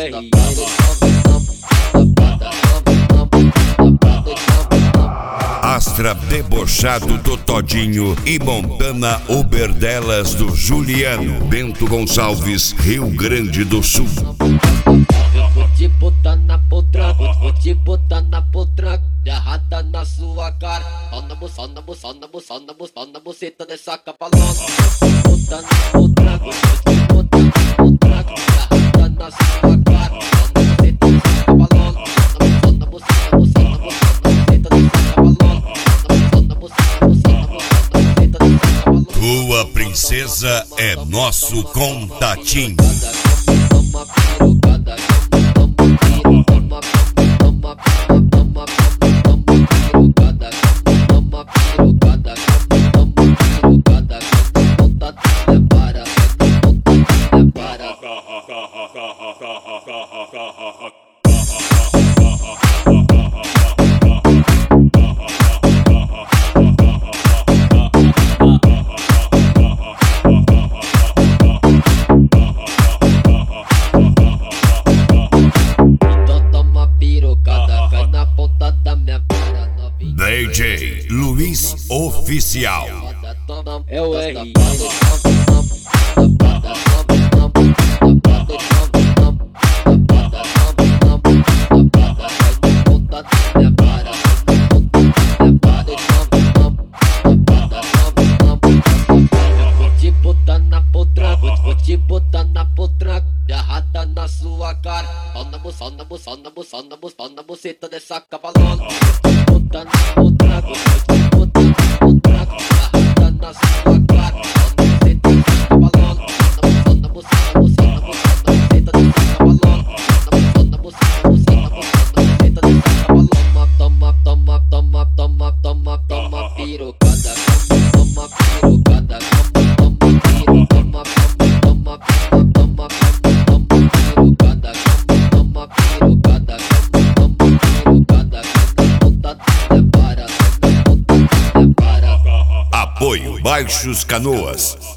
R. Astra debochado do Todinho e Montana Uberdelas do Juliano. Bento Gonçalves, Rio Grande do Sul. Eu vou te botar na potranca, vou te botar na potranca, agarrada na sua cara. Só na buceta dessa cavalona. Vou te botar na potranca, vou te botar na potranca, agarrada na sua cara. Só na buceta dessa cavalona. Só na buceta dessa cavalona. Tua princesa é nosso contatinho. DJ Luiz Oficial. É o R. Vou te botar na potranca, agarrada na sua cara. Só na buceta dessa cavalona. Vou te botar na potranca, vou te botar na potranca, agarrada na sua cara. Só na buceta dessa cavalona. Só na buceta dessa cavalona. Toma pirocada, toma pirocada, Apoio Baixos Canoas.